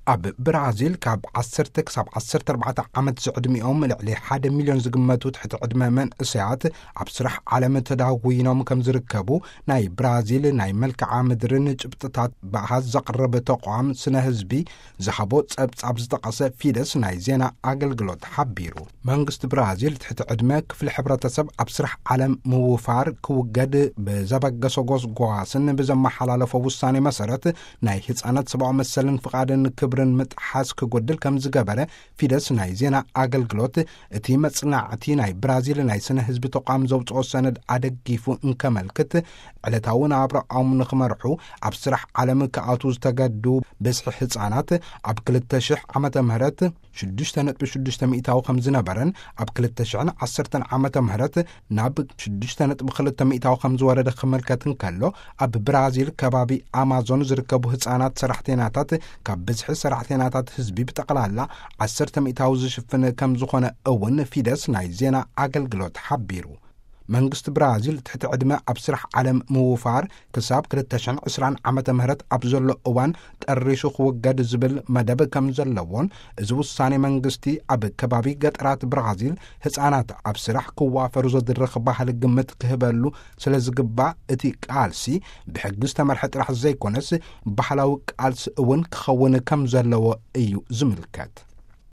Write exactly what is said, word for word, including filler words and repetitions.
ኣብ ብራዚል ካብ عشرة ክሳብ عشرة وأربعة ዓመት ዝዕድሚኦም ልዕሊ ሓደ ሚልዮን ዝግመቱ ትሕቲ ዕድመ መንእሰያት ኣብ ስራሕ ዓለም ተዳዊኖም ከም ዝርከቡ ናይ ብራዚል ናይ መልክዓ ምድርን ጭብጥታት ብኣሃዝ ዘቕረበ ተቋም ስነ ህዝቢ ዝሃቦ ጸብጻብ ዝጠቐሰ ፊደስ ናይ ዜና ኣገልግሎት ሓቢሩ። መንግስቲ ብራዚል ትሕቲ ዕድመ ክፍሊ ሕብረተሰብ ኣብ ስራሕ ዓለም ምውፋር ክውገድ ብዘበገሶ ጎስጓስን ብዘመሓላለፎ ውሳኔ መሰረት ናይ ህፃናት ሰብኣዊ መሰልን ፍቓድን ክብርን ምጥሓስ ክጎድል ከም ዝገበረ ፊደስ ናይ ዜና ኣገልግሎት እቲ መጽናዕቲ ናይ ብራዚል ናይ ስነ ህዝቢ ተቋም ዘውፅኦ ሰነድ ኣደጊፉ እንከመልክት ዕለታዊ ናብርኦም ንኽመርሑ ኣብ ስራሕ ዓለም ክኣትዉ ዝተገዱ ብዝሒ ህፃናት ኣብ ክልተ ሽሕ ዓመተ ምህረት ሽዱሽተ ነጥቢ ሽዱሽተ ሚእታዊ ከም ዝነበረን ኣብ ክልተ ሽሕን ዓሰርተን ዓመተ ምህረት ናብ ሽዱሽተ ነጥቢ ክልተ ሚእታዊ ከም ዝወረደ ክምልከትን ከሎ ኣብ ብራዚል ከባቢ ኣማዞን ዝርከቡ ህፃናት ሰራሕተኛታት ካብ ብዝሒ ሰራሕተኛታት ህዝቢ ብጠቕላላ ዓሰርተ ሚእታዊ ዝሽፍን ከም ዝኾነ እውን ፊደስ ናይ ዜና ኣገልግሎት ሓቢሩ። መንግስቲ ብራዚል ትሕቲ ዕድመ ኣብ ስራሕ ዓለም ምውፋር ክሳብ ክልተ ሽሕን ዕስራን ዓመተ ምህረት ኣብ ዘሎ እዋን ጠሪሱ ክውገድ ዝብል መደብ ከም ዘለዎን እዚ ውሳኔ መንግስቲ ኣብ ከባቢ ገጠራት ብራዚል ህፃናት ኣብ ስራሕ ክዋፈሩ ዘድርኽ ባህሊ ግምት ክህበሉ ስለ ዝግባእ እቲ ቃልሲ ብሕጊ ዝተመርሐ ጥራሕ ዘይኮነስ ባህላዊ ቃልሲ እውን ክኸውን ከም ዘለዎ እዩ ዝምልከት።